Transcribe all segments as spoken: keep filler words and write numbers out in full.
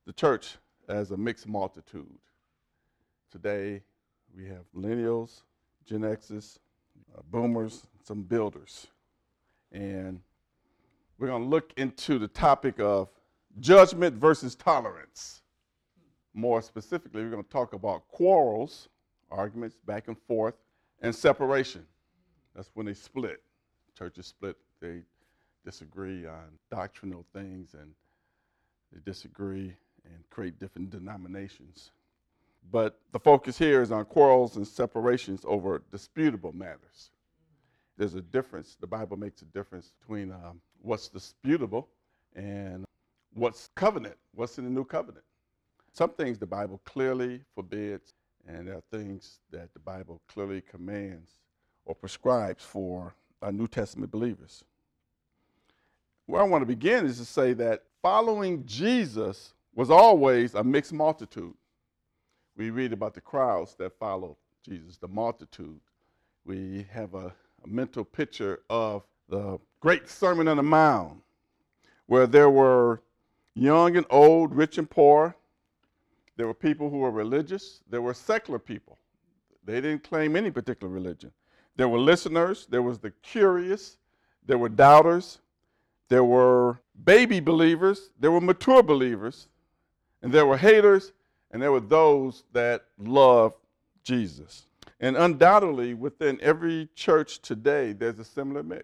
the church as a mixed multitude. Today, we have millennials, Gen X's, uh, boomers, some builders. And we're going to look into the topic of judgment versus tolerance. More specifically, we're going to talk about quarrels, arguments back and forth, and separation. That's when they split. Churches split. They disagree on doctrinal things, and they disagree and create different denominations. But the focus here is on quarrels and separations over disputable matters. There's a difference. The Bible makes a difference between um, what's disputable and what's covenant, what's in the new covenant. Some things the Bible clearly forbids, and there are things that the Bible clearly commands or prescribes for our New Testament believers. Where I want to begin is to say that following Jesus was always a mixed multitude. We read about the crowds that followed Jesus, the multitude. We have a, a mental picture of the great Sermon on the Mount, where there were young and old, rich and poor. There were people who were religious. There were secular people. They didn't claim any particular religion. There were listeners. There was the curious. There were doubters. There were baby believers. There were mature believers. And there were haters. And there were those that loved Jesus. And undoubtedly, within every church today, there's a similar mix.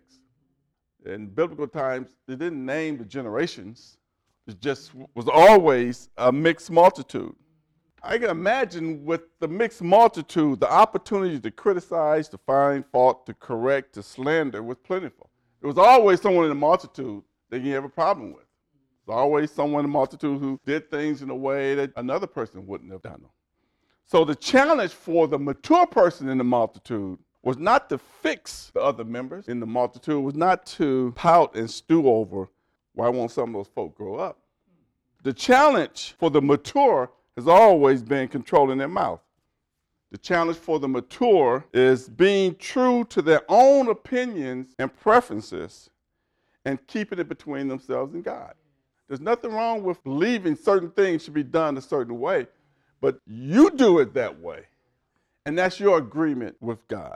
In biblical times, they didn't name the generations. It just was always a mixed multitude. I can imagine with the mixed multitude, the opportunity to criticize, to find fault, to correct, to slander was plentiful. There was always someone in the multitude that you have a problem with. There's always someone in the multitude who did things in a way that another person wouldn't have done them. So the challenge for the mature person in the multitude was not to fix the other members in the multitude, was not to pout and stew over why won't some of those folk grow up. The challenge for the mature has always been controlling their mouth. The challenge for the mature is being true to their own opinions and preferences and keeping it between themselves and God. There's nothing wrong with believing certain things should be done a certain way, but you do it that way, and that's your agreement with God.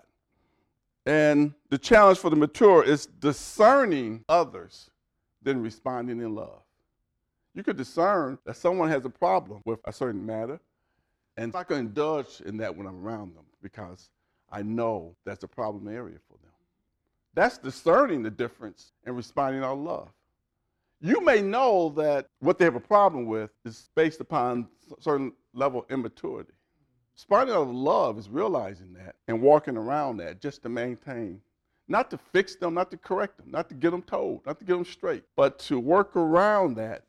And the challenge for the mature is discerning others than responding in love. You could discern that someone has a problem with a certain matter, and I'm not going to indulge in that when I'm around them because I know that's a problem area for them. That's discerning the difference and responding out of love. You may know that what they have a problem with is based upon a certain level of immaturity. Responding out of love is realizing that and walking around that just to maintain, not to fix them, not to correct them, not to get them told, not to get them straight, but to work around that.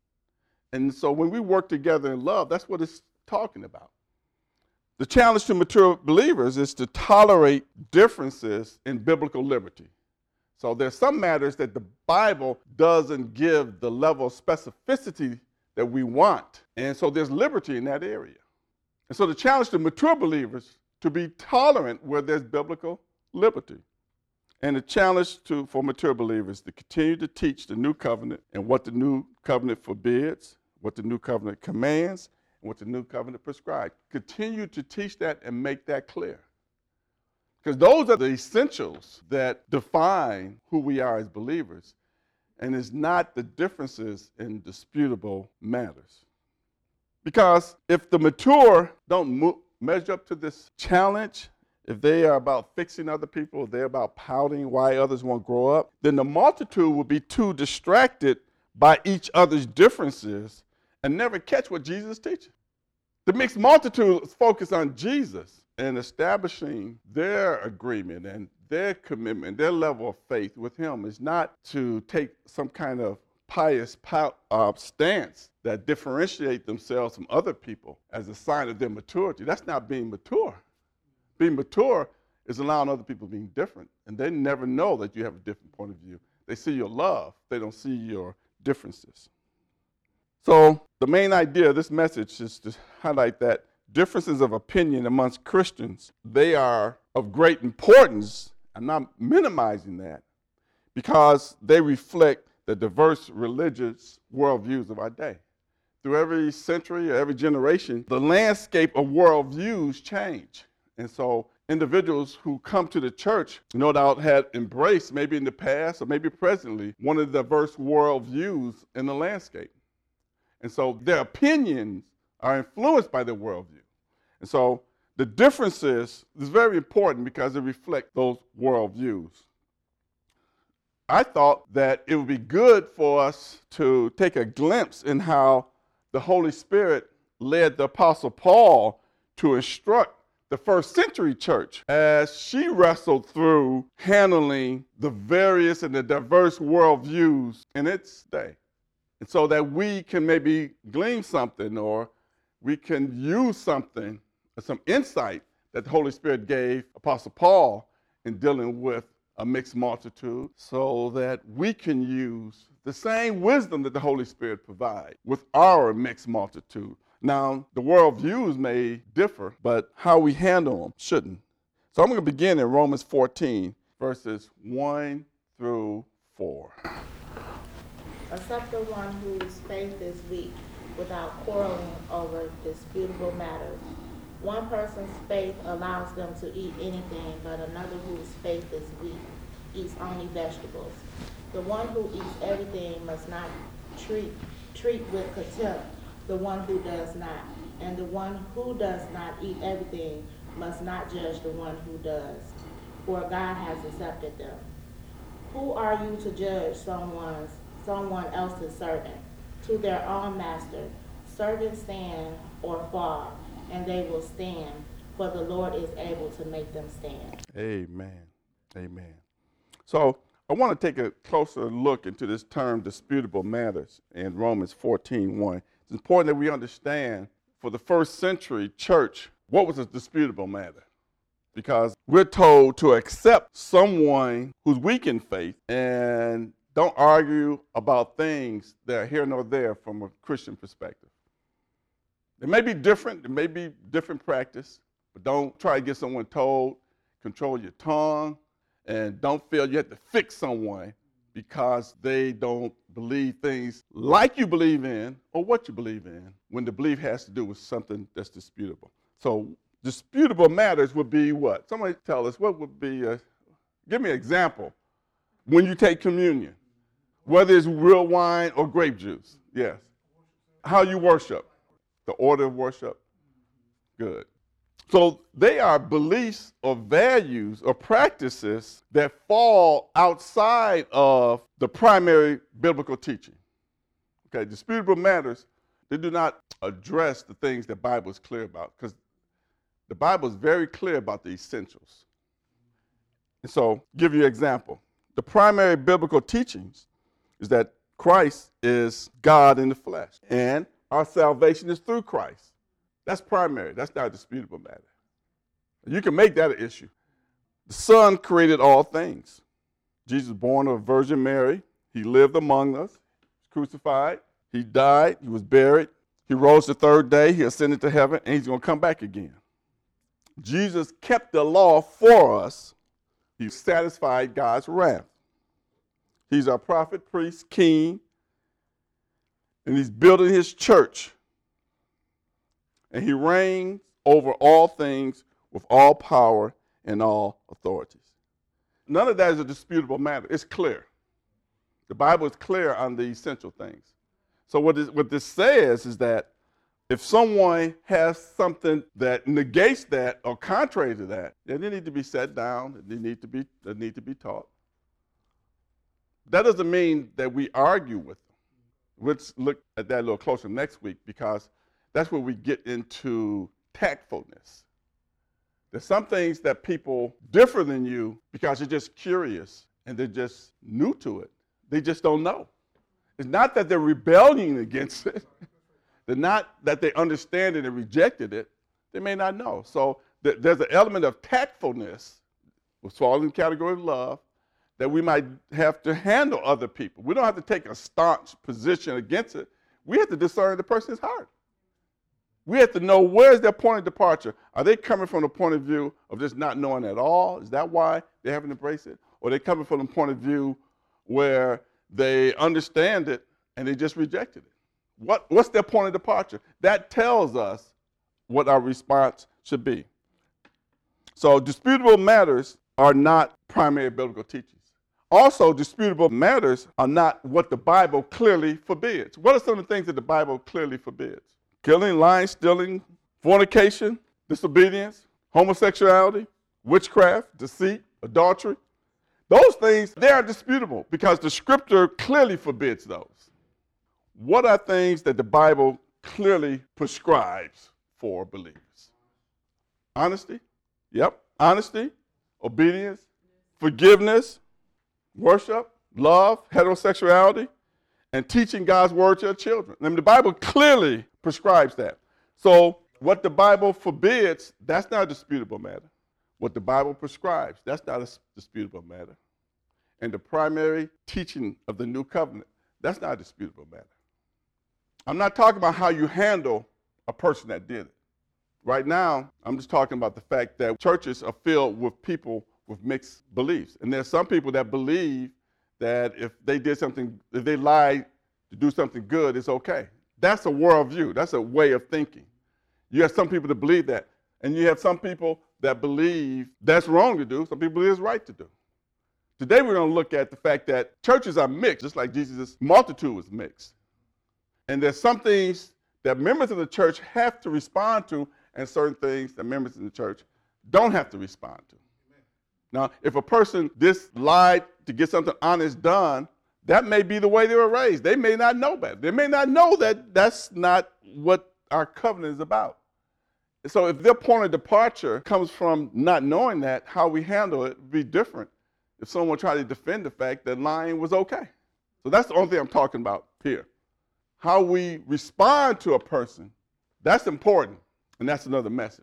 And so when we work together in love, that's what it's talking about. The challenge to mature believers is to tolerate differences in biblical liberty. So there's some matters that the Bible doesn't give the level of specificity that we want. And so there's liberty in that area. And so the challenge to mature believers to be tolerant where there's biblical liberty. And the challenge to, for mature believers to continue to teach the new covenant and what the new covenant forbids, what the new covenant commands, and what the new covenant prescribes. Continue to teach that and make that clear. Because those are the essentials that define who we are as believers, and it's not the differences in disputable matters. Because if the mature don't mo- measure up to this challenge, if they are about fixing other people, if they're about pouting why others won't grow up, then the multitude will be too distracted by each other's differences and never catch what Jesus is teaching. The mixed multitude is focused on Jesus and establishing their agreement and their commitment, their level of faith with him is not to take some kind of pious uh, stance that differentiate themselves from other people as a sign of their maturity. That's not being mature. Being mature is allowing other people being different, and they never know that you have a different point of view. They see your love. They don't see your differences. So the main idea of this message is to highlight that differences of opinion amongst Christians, they are of great importance. I'm not minimizing that because they reflect the diverse religious worldviews of our day. through every century or every generation, the landscape of worldviews change. And so individuals who come to the church, no doubt, had embraced, maybe in the past or maybe presently, one of the diverse worldviews in the landscape. And so their opinions are influenced by their worldview. And so the differences is very important because it reflects those worldviews. I thought that it would be good for us to take a glimpse in how the Holy Spirit led the Apostle Paul to instruct the first century church as she wrestled through handling the various and the diverse worldviews in its day. And so that we can maybe glean something, or we can use something, some insight that the Holy Spirit gave Apostle Paul in dealing with a mixed multitude, so that we can use the same wisdom that the Holy Spirit provides with our mixed multitude. Now, the worldviews may differ, but how we handle them shouldn't. So I'm going to begin in Romans fourteen, verses one through four. Except the one whose faith is weak, without quarreling over disputable matters. One person's faith allows them to eat anything, but another whose faith is weak eats only vegetables. The one who eats everything must not treat treat with contempt the one who does not, and the one who does not eat everything must not judge the one who does, for God has accepted them. Who are you to judge someone's someone else's servant? To their own master, servants stand or fall, and they will stand, for the Lord is able to make them stand. Amen. Amen. So I want to take a closer look into this term disputable matters in Romans fourteen one. It's important that we understand for the first century church what was a disputable matter, because we're told to accept someone who's weak in faith and don't argue about things that are here nor there from a Christian perspective. It may be different, it may be different practice, but don't try to get someone told, control your tongue, and don't feel you have to fix someone because they don't believe things like you believe in or what you believe in, when the belief has to do with something that's disputable. So disputable matters would be what? Somebody tell us, what would be, a, give me an example. When you take communion, whether it's real wine or grape juice, yes. How you worship, the order of worship, good. So they are beliefs or values or practices that fall outside of the primary biblical teaching. Okay, disputable matters, they do not address the things that the Bible is clear about, because the Bible is very clear about the essentials. And so, give you an example. The primary biblical teachings is that Christ is God in the flesh, and our salvation is through Christ. That's primary. That's not a disputable matter. You can make that an issue. The Son created all things. Jesus was born of a Virgin Mary. He lived among us. He was crucified. He died. He was buried. He rose the third day. He ascended to heaven, and he's going to come back again. Jesus kept the law for us. He satisfied God's wrath. He's our prophet, priest, king, and he's building his church. And he reigns over all things with all power and all authorities. None of that is a disputable matter. It's clear. The Bible is clear on the essential things. So what, is, what this says is that if someone has something that negates that or contrary to that, then they need to be set down, they need to be, they need to be taught. That doesn't mean that we argue with them. Let's look at that a little closer next week, because that's where we get into tactfulness. There's some things that people differ than you because they're just curious and they're just new to it. They just don't know. It's not that they're rebelling against it. They're not that they understand it and rejected it. They may not know. So th- there's an element of tactfulness, which falls in the category of love, that we might have to handle other people. We don't have to take a staunch position against it. We have to discern the person's heart. We have to know, where's their point of departure. Are they coming from the point of view of just not knowing at all? Is that why they haven't embraced it? Or are they coming from the point of view where they understand it and they just rejected it? What, what's their point of departure? That tells us what our response should be. So disputable matters are not primary biblical teachings. Also, disputable matters are not what the Bible clearly forbids. What are some of the things that the Bible clearly forbids? Killing, lying, stealing, fornication, disobedience, homosexuality, witchcraft, deceit, adultery. Those things, they are disputable because the scripture clearly forbids those. What are things that the Bible clearly prescribes for believers? Honesty. Yep. Honesty, obedience, forgiveness, worship, love, heterosexuality, and teaching God's word to your children. I mean, the Bible clearly prescribes that. So what the Bible forbids, that's not a disputable matter. What the Bible prescribes, that's not a disputable matter. And the primary teaching of the new covenant, that's not a disputable matter. I'm not talking about how you handle a person that did it. Right now, I'm just talking about the fact that churches are filled with people with mixed beliefs. And there's some people that believe that if they did something, if they lied to do something good, it's okay. That's a worldview. That's a way of thinking. You have some people that believe that. And you have some people that believe that's wrong to do. Some people believe it's right to do. Today we're going to look at the fact that churches are mixed, just like Jesus' multitude was mixed. And there's some things that members of the church have to respond to and certain things that members of the church don't have to respond to. Amen. Now, if a person just lied to get something honest done, that may be the way they were raised. They may not know better. They may not know that that's not what our covenant is about. So if their point of departure comes from not knowing that, how we handle it would be different if someone tried to defend the fact that lying was okay. So that's the only thing I'm talking about here. How we respond to a person, that's important, and that's another message.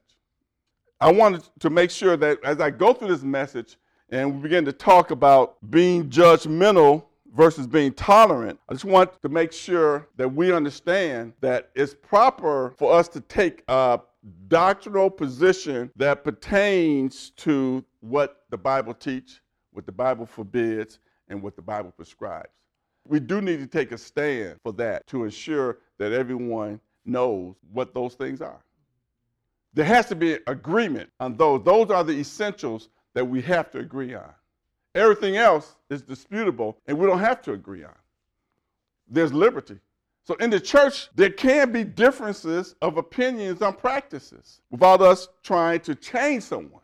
I wanted to make sure that as I go through this message and we begin to talk about being judgmental versus being tolerant, I just want to make sure that we understand that it's proper for us to take a doctrinal position that pertains to what the Bible teaches, what the Bible forbids, and what the Bible prescribes. We do need to take a stand for that to ensure that everyone knows what those things are. There has to be agreement on those. Those are the essentials that we have to agree on. Everything else is disputable, and we don't have to agree on. There's liberty. So in the church, there can be differences of opinions on practices without us trying to change someone.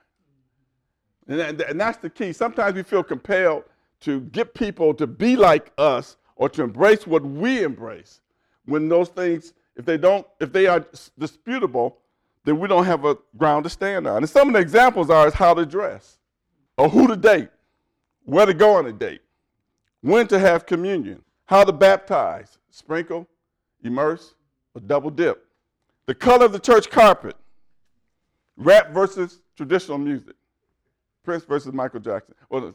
And, that, and that's the key. Sometimes we feel compelled to get people to be like us or to embrace what we embrace. When those things, if they don't, if they are disputable, then we don't have a ground to stand on. And some of the examples are is how to dress, or who to date, where to go on a date, when to have communion, how to baptize, sprinkle, immerse, or double dip, the color of the church carpet, rap versus traditional music, Prince versus Michael Jackson. Well,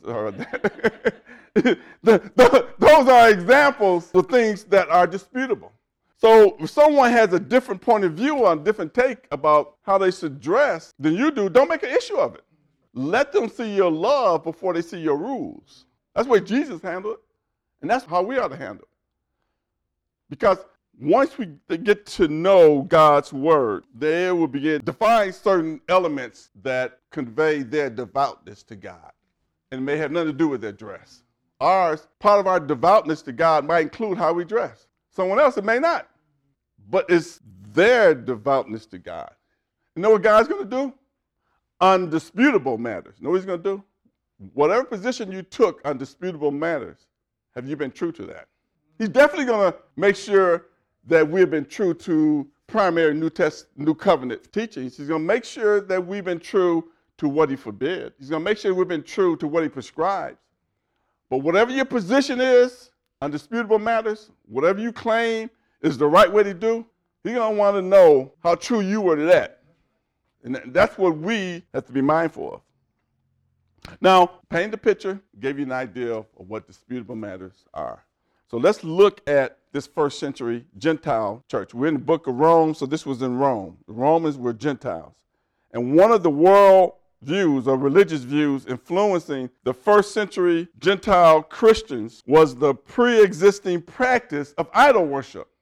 the, the, those are examples of things that are disputable. So if someone has a different point of view on a different take about how they should dress than you do, don't make an issue of it. Let them see your love before they see your rules. That's the way Jesus handled it, and that's how we ought to handle it. Because once we get to know God's word, they will begin to define certain elements that convey their devoutness to God. And it may have nothing to do with their dress. Ours, part of our devoutness to God might include how we dress. Someone else, it may not. But it's their devoutness to God. You know what God's going to do? Undisputable matters. You know what he's going to do? Whatever position you took on disputable matters, have you been true to that? He's definitely going to make sure that we've been true to primary New Test, New Covenant teachings. He's going to make sure that we've been true to what he forbid. He's going to make sure we've been true to what he prescribes. But whatever your position is on disputable matters, whatever you claim is the right way to do, he's going to want to know how true you were to that. And that's what we have to be mindful of. Now, paint the picture, gave you an idea of what disputable matters are. So let's look at this first century Gentile church. We're in the book of Rome, so this was in Rome. The Romans were Gentiles. And one of the world views or religious views influencing the first century Gentile Christians was the pre-existing practice of idol worship.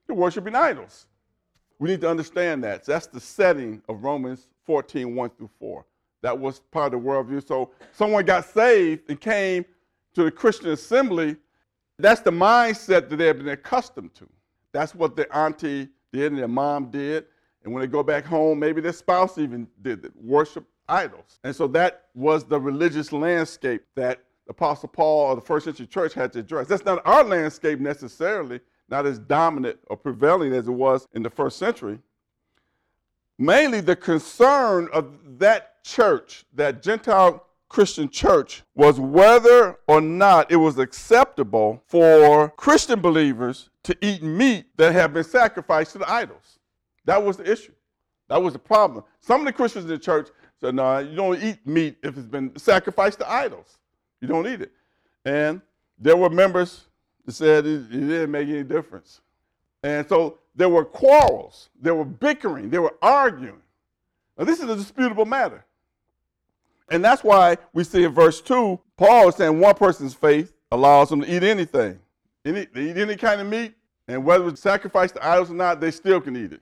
They're worshiping idols. We need to understand that. So that's the setting of Romans fourteen, one through four. That was part of the worldview. So someone got saved and came to the Christian assembly. That's the mindset that they have been accustomed to. That's what their auntie did and their mom did. And when they go back home, maybe their spouse even did it, worship idols. And so that was the religious landscape that the Apostle Paul or the first century church had to address. That's not our landscape necessarily, not as dominant or prevailing as it was in the first century. Mainly the concern of that church, that Gentile Christian church, was whether or not it was acceptable for Christian believers to eat meat that had been sacrificed to the idols. That was the issue. That was the problem. Some of the Christians in the church said, no, you don't eat meat if it's been sacrificed to idols. You don't eat it. And there were members that said it, it didn't make any difference. And so there were quarrels. There were bickering. They were arguing. Now, this is a disputable matter. And that's why we see in verse two, Paul is saying one person's faith allows them to eat anything. Any, they eat any kind of meat, and whether it's sacrificed to idols or not, they still can eat it.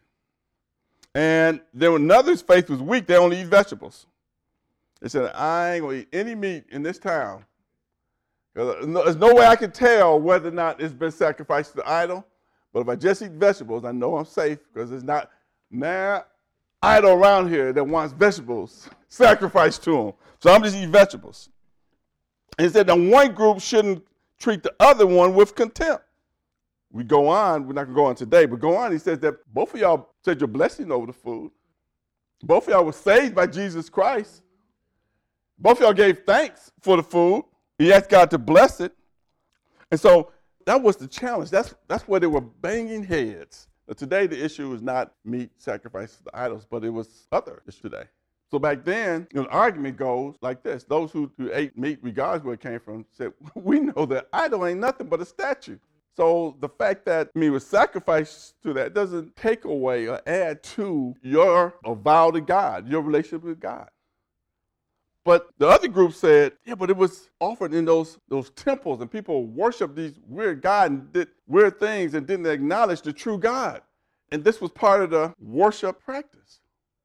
And then another's faith was weak. They only eat vegetables. They said, I ain't going to eat any meat in this town. There's no way I can tell whether or not it's been sacrificed to the idol. But if I just eat vegetables, I know I'm safe because there's not now idol around here that wants vegetables sacrificed to them. So I'm just eating vegetables. And he said that one group shouldn't treat the other one with contempt. We go on, we're not going to go on today, but go on. He says that both of y'all said your blessing over the food. Both of y'all were saved by Jesus Christ. Both of y'all gave thanks for the food. He asked God to bless it. And so that was the challenge. That's that's where they were banging heads. Now, today, the issue is not meat sacrificed to the idols, but it was other issues today. So back then, you know, the argument goes like this. Those who, who ate meat, regardless where it came from, said, we know that idol ain't nothing but a statue. So the fact that meat was sacrificed to that doesn't take away or add to your vow to God, your relationship with God. But the other group said, yeah, but it was offered in those, those temples, and people worshiped these weird gods and did weird things and didn't acknowledge the true God. And this was part of the worship practice.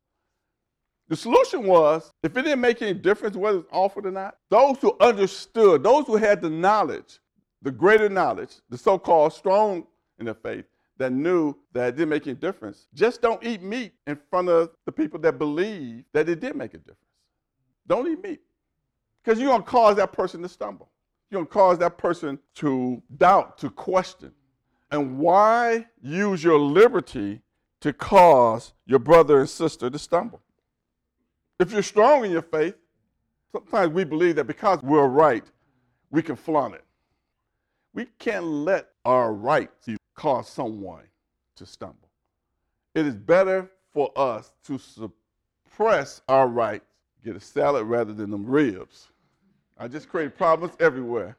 The solution was, if it didn't make any difference whether it's offered or not, those who understood, those who had the knowledge, the greater knowledge, the so-called strong in the faith, that knew that it didn't make any difference, just don't eat meat in front of the people that believe that it did make a difference. Don't eat meat. Because you're going to cause that person to stumble. You're going to cause that person to doubt, to question. And why use your liberty to cause your brother and sister to stumble? If you're strong in your faith, sometimes we believe that because we're right, we can flaunt it. We can't let our rights cause someone to stumble. It is better for us to suppress our rights, get a salad rather than them ribs. I just created problems everywhere.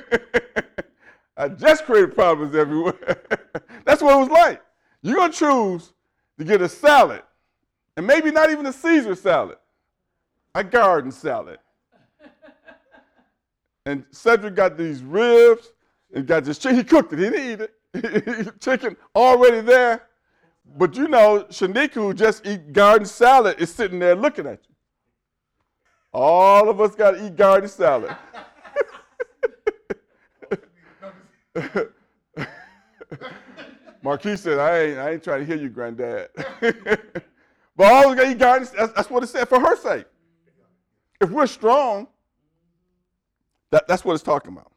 I just created problems everywhere. That's what it was like. You're going to choose to get a salad, and maybe not even a Caesar salad, a garden salad. And Cedric got these ribs and got this chicken. He cooked it. He didn't eat it. Chicken already there. But you know, Shanika, who just eat garden salad, is sitting there looking at you. All of us got to eat garden salad. Marquis said, I ain't, I ain't trying to hear you, Granddad. But all of us got to eat garden. That's, that's what it said, for her sake. If we're strong, that, that's what it's talking about.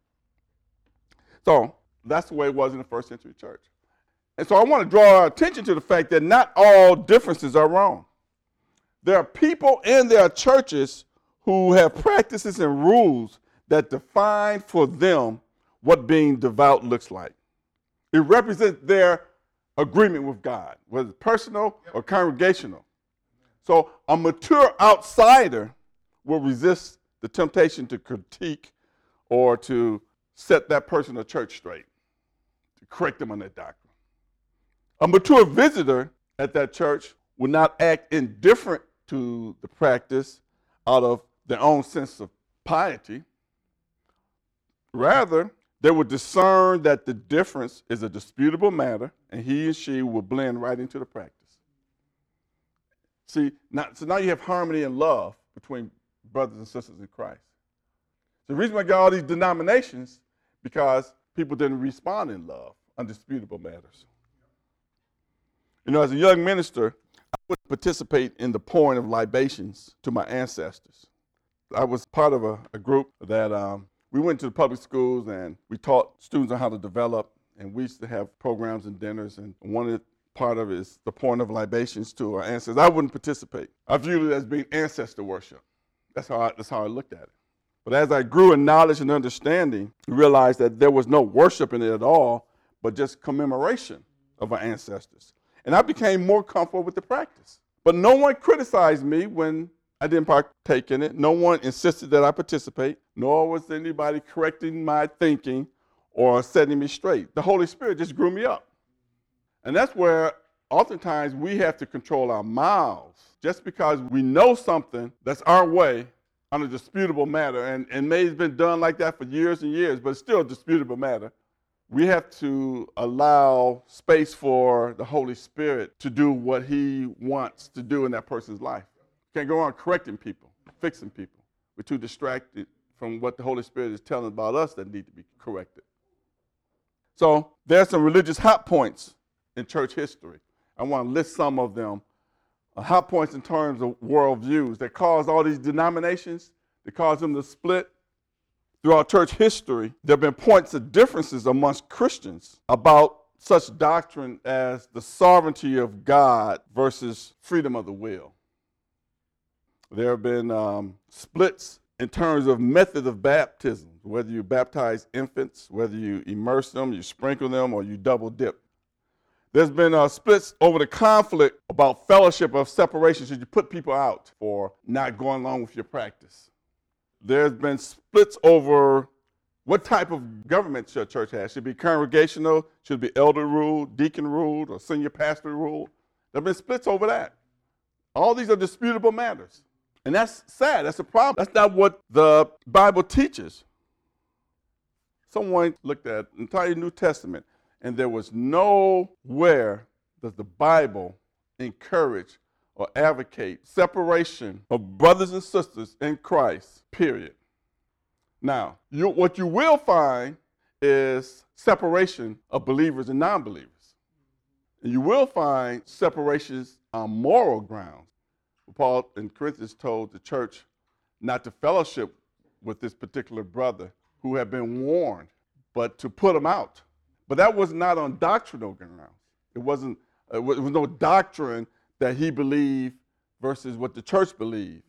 So that's the way it was in the first century church. And so I want to draw our attention to the fact that not all differences are wrong. There are people in their churches who have practices and rules that define for them what being devout looks like. It represents their agreement with God, whether it's personal or congregational. So a mature outsider will resist the temptation to critique or to set that person or church straight, to correct them on their doctrine. A mature visitor at that church will not act indifferent to the practice out of their own sense of piety. Rather, They will discern that the difference is a disputable matter, and he and she will blend right into the practice. See, now, so now you have harmony and love between brothers and sisters in Christ. The reason why I got all these denominations, because people didn't respond in love on disputable matters. You know, as a young minister, I would participate in the pouring of libations to my ancestors. I was part of a, a group that um, we went to the public schools and we taught students on how to develop, and we used to have programs and dinners, and one of the part of it is the pouring of libations to our ancestors. I wouldn't participate. I viewed it as being ancestor worship. That's how I, that's how I looked at it. But as I grew in knowledge and understanding, I realized that there was no worship in it at all, but just commemoration of our ancestors. And I became more comfortable with the practice. But no one criticized me when I didn't partake in it. No one insisted that I participate, nor was anybody correcting my thinking or setting me straight. The Holy Spirit just grew me up. And that's where oftentimes we have to control our mouths. Just because we know something that's our way on a disputable matter, and, and may have been done like that for years and years, but it's still a disputable matter, we have to allow space for the Holy Spirit to do what he wants to do in that person's life. You can't go around correcting people, fixing people. We're too distracted from what the Holy Spirit is telling about us that need to be corrected. So there's some religious hot points in church history. I want to list some of them. Uh, hot points in terms of worldviews that caused all these denominations, that caused them to split. Throughout church history, there have been points of differences amongst Christians about such doctrine as the sovereignty of God versus freedom of the will. There have been um, splits in terms of method of baptism, whether you baptize infants, whether you immerse them, you sprinkle them, or you double dip. There's been uh, splits over the conflict about fellowship of separation. Should you put people out for not going along with your practice? There's been splits over what type of government your church has. Should it be congregational? Should it be elder ruled, deacon ruled, or senior pastor ruled? There have been splits over that. All these are disputable matters. And that's sad. That's a problem. That's not what the Bible teaches. Someone looked at the entire New Testament, and there was nowhere does the Bible encourage or advocate separation of brothers and sisters in Christ, period. Now, you, what you will find is separation of believers and non-believers. And you will find separations on moral grounds. Paul in Corinthians told the church not to fellowship with this particular brother who had been warned, but to put him out. But that was not on doctrinal grounds. It wasn't. It was no doctrine that he believed versus what the church believed.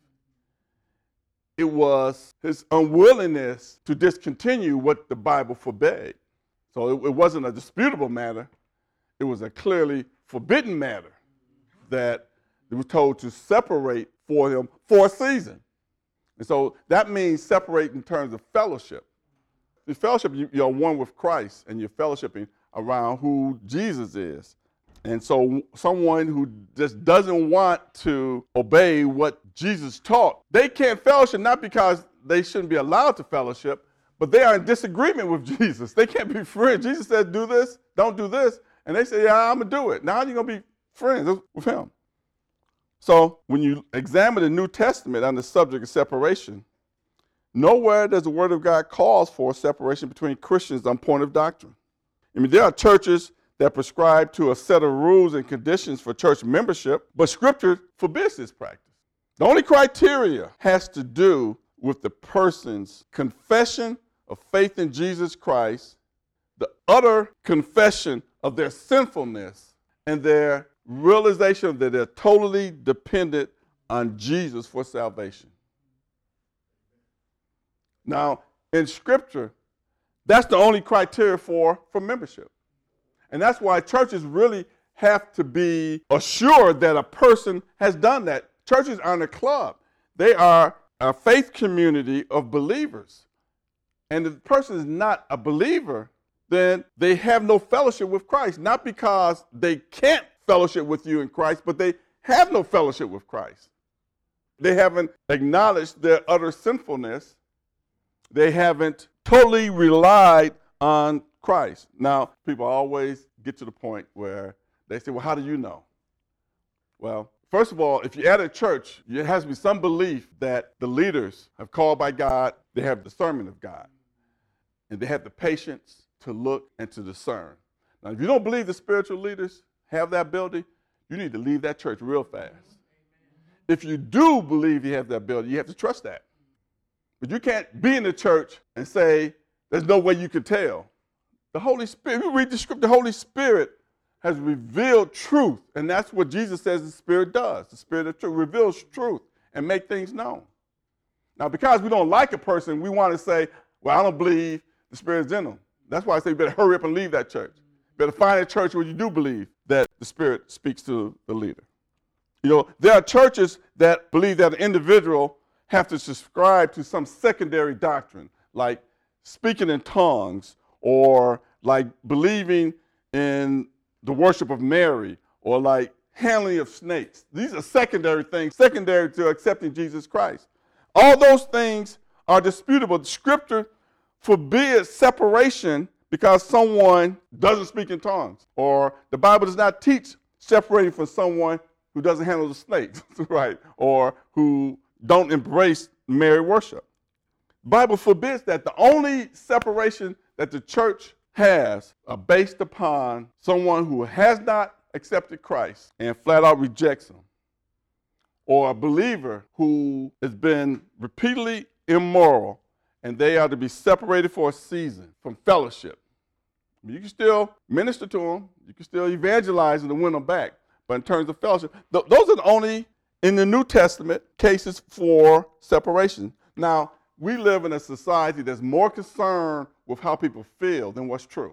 It was his unwillingness to discontinue what the Bible forbade. So it, it wasn't a disputable matter. It was a clearly forbidden matter that they were told to separate for him for a season. And so that means separate in terms of fellowship. In fellowship, you, you're one with Christ, and you're fellowshipping around who Jesus is. And so someone who just doesn't want to obey what Jesus taught, they can't fellowship not because they shouldn't be allowed to fellowship, but they are in disagreement with Jesus. They can't be friends. Jesus said, do this, don't do this. And they say, yeah, I'm going to do it. Now you're going to be friends with him. So when you examine the New Testament on the subject of separation, nowhere does the Word of God calls for separation between Christians on point of doctrine. I mean, there are churches that prescribe to a set of rules and conditions for church membership, but Scripture forbids this practice. The only criteria has to do with the person's confession of faith in Jesus Christ, the utter confession of their sinfulness, and their realization that they're totally dependent on Jesus for salvation. Now, in Scripture, that's the only criteria for, for membership. And that's why churches really have to be assured that a person has done that. Churches aren't a club. They are a faith community of believers. And if the person is not a believer, then they have no fellowship with Christ. Not because they can't fellowship with you in Christ, but they have no fellowship with Christ. They haven't acknowledged their utter sinfulness. They haven't totally relied on Christ. Now, people always get to the point where they say, well, how do you know? Well, first of all, if you're at a church, there has to be some belief that the leaders have called by God, they have discernment of God, and they have the patience to look and to discern. Now, if you don't believe the spiritual leaders have that ability, you need to leave that church real fast. If you do believe you have that ability, you have to trust that. But you can't be in the church and say, there's no way you can tell. The Holy Spirit, if you read the script, the Holy Spirit has revealed truth, and that's what Jesus says the Spirit does. The Spirit of truth reveals truth and make things known. Now, because we don't like a person, we want to say, well, I don't believe the Spirit's in them. That's why I say you better hurry up and leave that church. You better find a church where you do believe that the Spirit speaks to the leader. You know, there are churches that believe that an individual have to subscribe to some secondary doctrine, like speaking in tongues, or like believing in the worship of Mary, or like handling of snakes. These are secondary things, secondary to accepting Jesus Christ. All those things are disputable. The scripture forbids separation because someone doesn't speak in tongues, or the Bible does not teach separating from someone who doesn't handle the snakes, right, or who don't embrace Mary worship. The Bible forbids that. The only separation that the church has are based upon someone who has not accepted Christ and flat out rejects him, or a believer who has been repeatedly immoral, and they are to be separated for a season from fellowship. You can still minister to them, you can still evangelize them and win them back, but in terms of fellowship, th- those are the only, in the New Testament, cases for separation. Now, we live in a society that's more concerned with how people feel than what's true.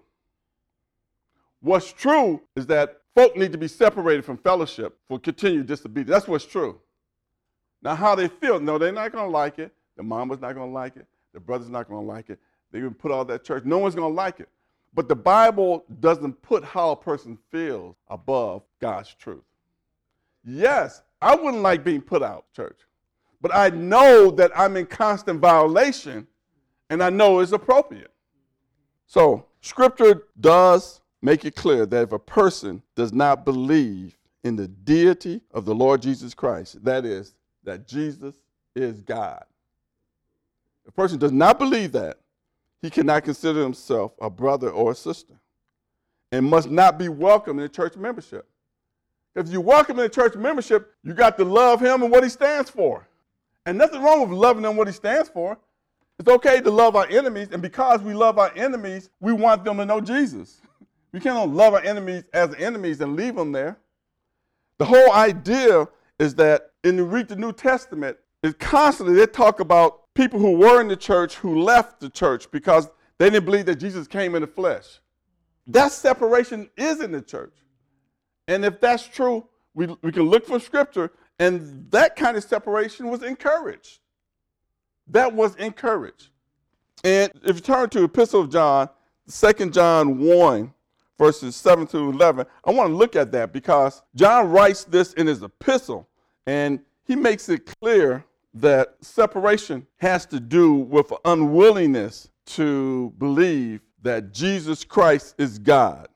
What's true is that folk need to be separated from fellowship for continued disobedience. That's what's true. Now, how they feel, no, they're not going to like it. The mama's not going to like it. The brother's not going to like it. They even put all that church. No one's going to like it. But the Bible doesn't put how a person feels above God's truth. Yes, I wouldn't like being put out, church. But I know that I'm in constant violation, and I know it's appropriate. So, Scripture does make it clear that if a person does not believe in the deity of the Lord Jesus Christ, that is, that Jesus is God. If a person does not believe that, he cannot consider himself a brother or a sister and must not be welcome in the church membership. If you welcome in the church membership, you got to love him and what he stands for. And nothing wrong with loving him what he stands for. It's okay to love our enemies, and because we love our enemies, we want them to know Jesus. We can't love our enemies as enemies and leave them there. The whole idea is that in the read the New Testament, is constantly they talk about people who were in the church who left the church because they didn't believe that Jesus came in the flesh. That separation is in the church. And if that's true, we, we can look from Scripture, and that kind of separation was encouraged. That was encouraged. And if you turn to Epistle of John, Second John one, verses seven through eleven, I want to look at that because John writes this in his epistle, and he makes it clear that separation has to do with unwillingness to believe that Jesus Christ is God.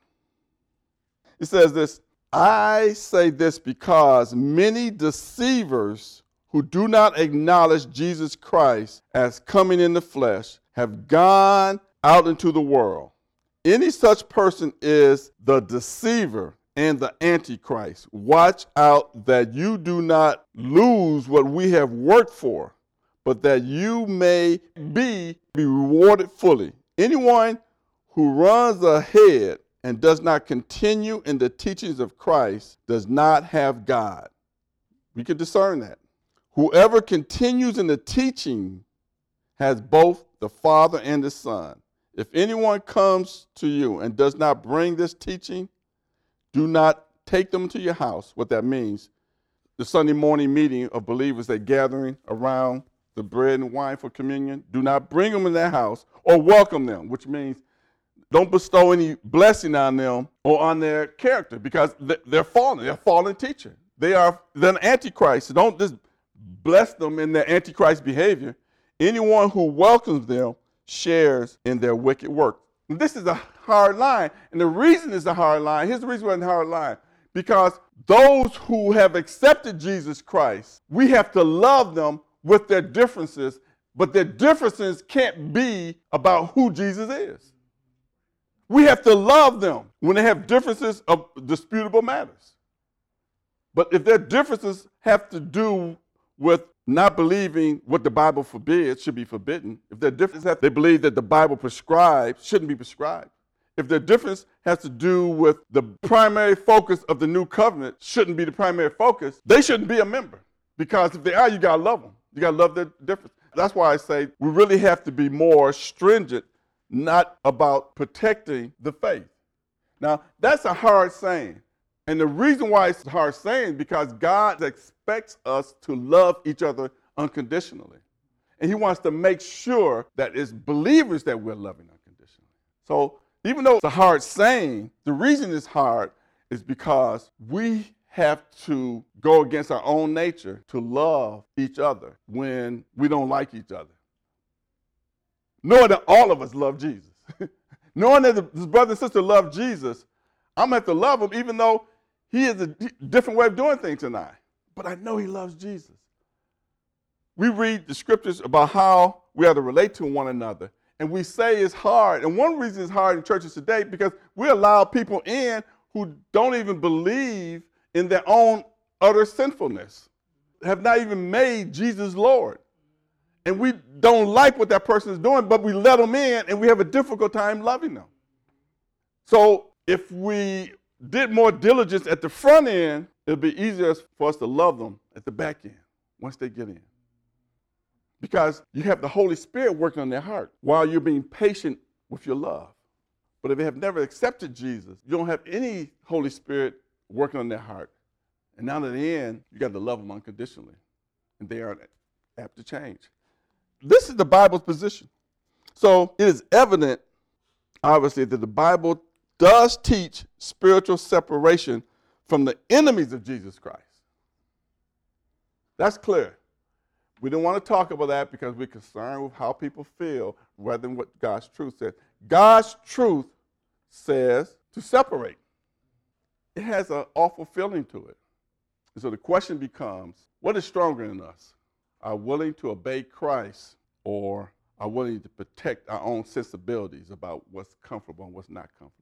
It says this, I say this because many deceivers who do not acknowledge Jesus Christ as coming in the flesh have gone out into the world. Any such person is the deceiver and the antichrist. Watch out that you do not lose what we have worked for, but that you may be, be rewarded fully. Anyone who runs ahead and does not continue in the teachings of Christ does not have God. We can discern that. Whoever continues in the teaching has both the Father and the Son. If anyone comes to you and does not bring this teaching, do not take them to your house. What that means, the Sunday morning meeting of believers, they gathering around the bread and wine for communion, do not bring them in their house or welcome them, which means don't bestow any blessing on them or on their character because they're fallen. They're a fallen teacher. They are an antichrist. So don't just bless them in their antichrist behavior. Anyone who welcomes them shares in their wicked work. This is a hard line. And the reason it's a hard line, here's the reason why it's a hard line. Because those who have accepted Jesus Christ, we have to love them with their differences, but their differences can't be about who Jesus is. We have to love them when they have differences of disputable matters. But if their differences have to do with not believing what the Bible forbids should be forbidden, if their difference has, they believe that the Bible prescribes shouldn't be prescribed, if their difference has to do with the primary focus of the new covenant shouldn't be the primary focus, they shouldn't be a member. Because if they are, you got to love them. You got to love their difference. That's why I say we really have to be more stringent, not about protecting the faith. Now, that's a hard saying. And the reason why it's a hard saying is because God expects us to love each other unconditionally. And he wants to make sure that it's believers that we're loving unconditionally. So even though it's a hard saying, the reason it's hard is because we have to go against our own nature to love each other when we don't like each other. Knowing that all of us love Jesus. Knowing that this brother and sister love Jesus, I'm going to have to love him even though he has a different way of doing things than I. But I know he loves Jesus. We read the scriptures about how we have to relate to one another. And we say it's hard. And one reason it's hard in churches today because we allow people in who don't even believe in their own utter sinfulness, have not even made Jesus Lord. And we don't like what that person is doing, but we let them in and we have a difficult time loving them. So if we did more diligence at the front end, it'll be easier for us to love them at the back end once they get in. Because you have the Holy Spirit working on their heart while you're being patient with your love. But if they have never accepted Jesus, you don't have any Holy Spirit working on their heart. And now that they're in, you got to love them unconditionally. And they are apt to change. This is the Bible's position. So it is evident, obviously, that the Bible does teach spiritual separation from the enemies of Jesus Christ. That's clear. We don't want to talk about that because we're concerned with how people feel rather than what God's truth says. God's truth says to separate. It has an awful feeling to it. And so the question becomes, what is stronger in us? Are we willing to obey Christ or are we willing to protect our own sensibilities about what's comfortable and what's not comfortable?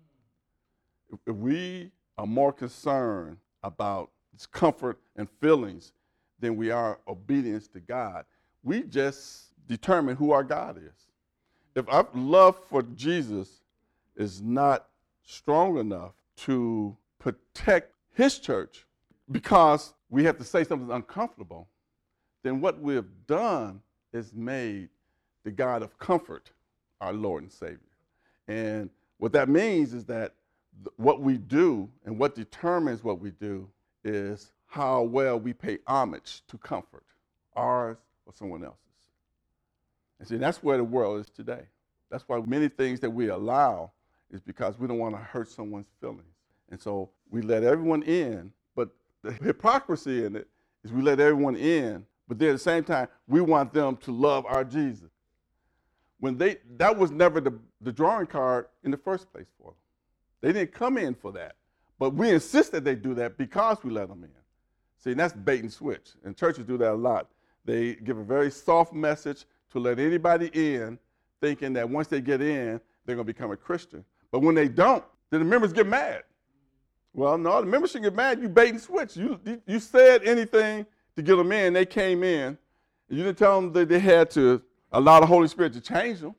If, if we are more concerned about comfort and feelings than we are obedience to God, we just determine who our God is. If our love for Jesus is not strong enough to protect his church because we have to say something uncomfortable, then what we have done is made the God of comfort our Lord and Savior. And what that means is that th- what we do and what determines what we do is how well we pay homage to comfort, ours or someone else's. And see, that's where the world is today. That's why many things that we allow is because we don't want to hurt someone's feelings. And so we let everyone in, but the hypocrisy in it is we let everyone in, but then at the same time, we want them to love our Jesus. When they, that was never the, the drawing card in the first place for them. They didn't come in for that. But we insist that they do that because we let them in. See, and that's bait and switch. And churches do that a lot. They give a very soft message to let anybody in, thinking that once they get in, they're going to become a Christian. But when they don't, then the members get mad. Well, no, the members should get mad. You bait and switch. You, you, you said anything to get them in. They came in. You didn't tell them that they had to allow the Holy Spirit to change them.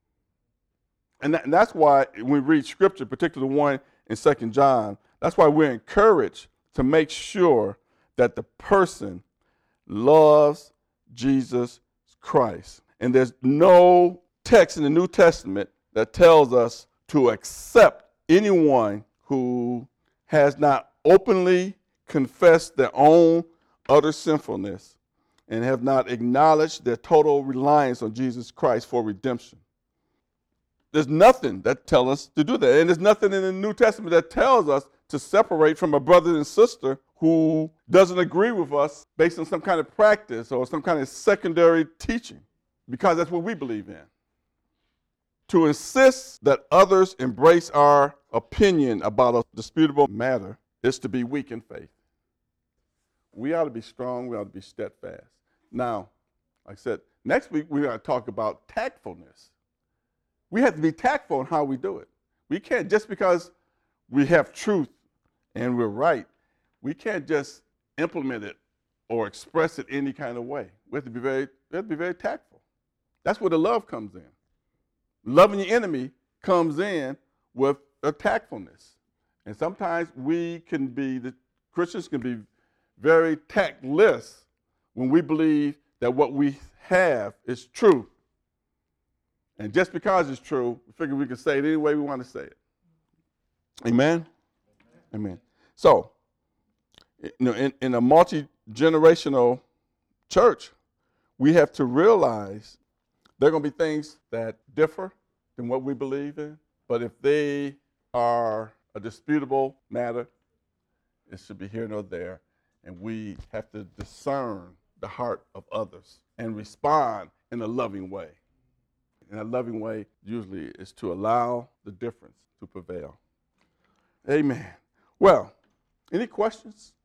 And, that, and that's why when we read Scripture, particularly the one in Second John, that's why we're encouraged to make sure that the person loves Jesus Christ. And there's no text in the New Testament that tells us to accept anyone who has not openly confessed their own utter sinfulness and have not acknowledged their total reliance on Jesus Christ for redemption. There's nothing that tells us to do that. And there's nothing in the New Testament that tells us to separate from a brother and sister who doesn't agree with us based on some kind of practice or some kind of secondary teaching, because that's what we believe in. To insist that others embrace our opinion about a disputable matter is to be weak in faith. We ought to be strong. We ought to be steadfast. Now, like I said, next week we're going to talk about tactfulness. We have to be tactful in how we do it. We can't, just because we have truth and we're right, we can't just implement it or express it any kind of way. We have to be very, we have to be very tactful. That's where the love comes in. Loving your enemy comes in with a tactfulness. And sometimes we can be, the Christians can be very tactless when we believe that what we have is true. And just because it's true, we figure we can say it any way we want to say it. Amen? Amen. Amen. So, you know, in, in a multi-generational church, we have to realize there are going to be things that differ than what we believe in, but if they are a disputable matter, it should be here nor there, and we have to discern the heart of others and respond in a loving way. And a loving way usually is to allow the difference to prevail. Amen. Well, any questions?